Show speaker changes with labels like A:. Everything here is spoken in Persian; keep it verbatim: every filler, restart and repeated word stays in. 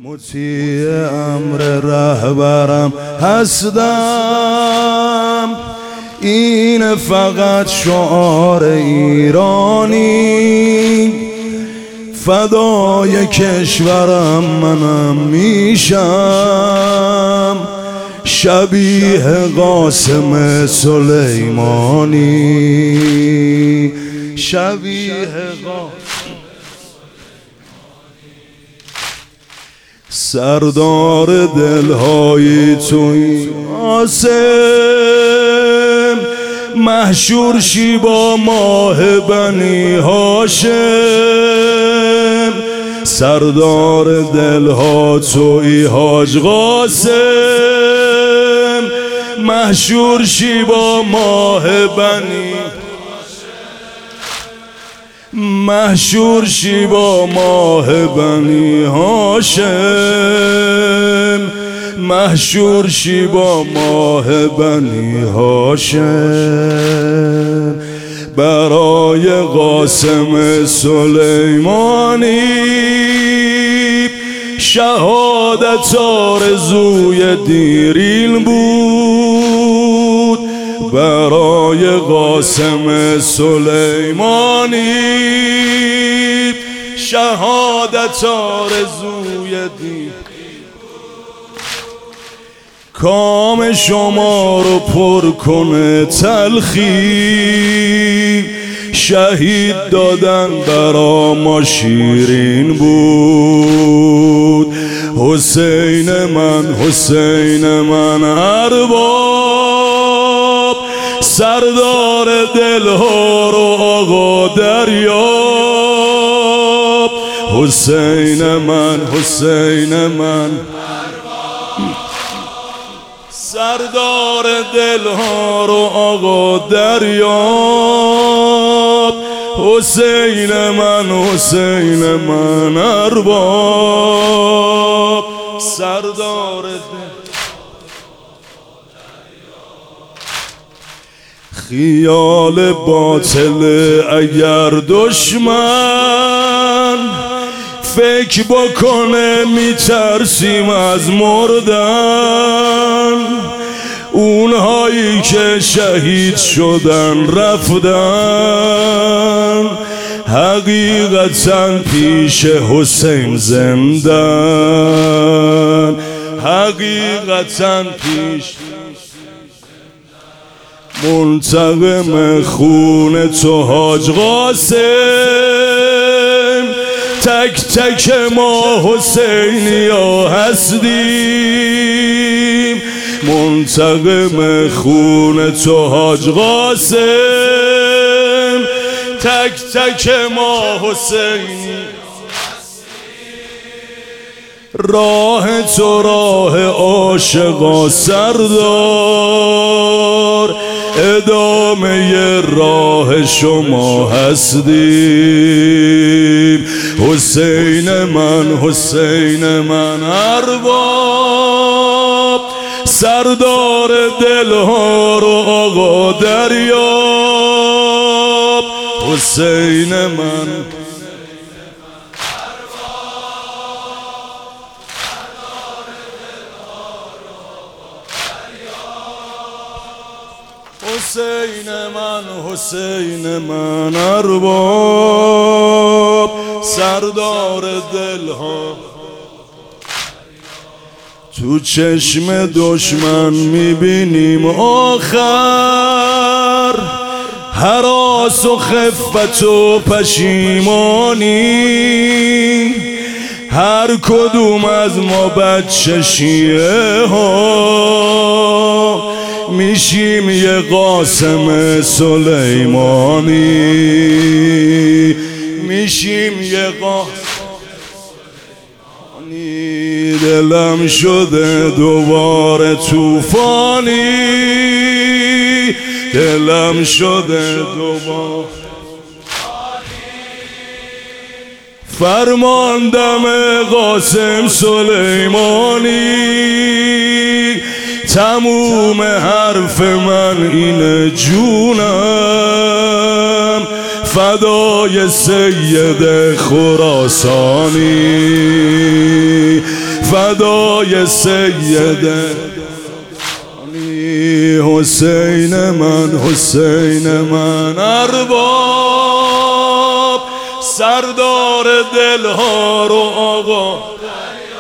A: مطیع امر رهبرم هستم، این فقط شعار ایرانی، فدای کشورم منم میشم، شبیه قاسم سلیمانی، شبیه قاسم سردار دلهای توی قاسم، محشور شی با ماه بنی هاشم، سردار دلها توی حاج قاسم، محشور شی با ماه بنی محشور شی با ماه بنی هاشم، محشور شی با ماه بنی هاشم، برای قاسم سلیمانی شهادت آرزوی دیرین بود، برای قاسم سلیمانی شهادت آرزوی دیرین، کام شما رو پر کنه تلخی، شهید دادن برا ما شیرین بود، حسین من حسین من ارباب، سردار دلها رو آقا دریاب، حسین من حسین من سردار دلها رو آقا دریاب، حسین من حسین من ارباب، سردار دل خیال باطل اگر دشمن فکر بکنه میترسیم از مردن، اونهایی که شهید شدن رفتن، حقیقتا پیش حسین زندن، حقیقتا پیش منتقم خون تو حاج قاسم، تک تک ما حسینیا هستیم، منتقم خون تو حاج قاسم، تک تک ما حسینی، راه تو راه عاشقا سردار، ادامه راه شما هستیم، حسین من حسین من ارباب، سردار دلها رو آقا دریاب، حسین من حسین من حسین من ارباب، سردار دلها، تو چشم دشمن میبینیم آخر هراس و خفت و پشیمانی، هر کدوم از ما بچه شیعه ها میشیم یه قاسم سلیمانی، میشیم یه قاسم سلیمانی، دلم شده دوباره توفانی، دلم شده دوباره فرماندم قاسم سلیمانی، تموم حرف من اینه جونم، فدای سید خراسانی، فدای سیده حسین من حسین من ارباب سردار دلها رو آقا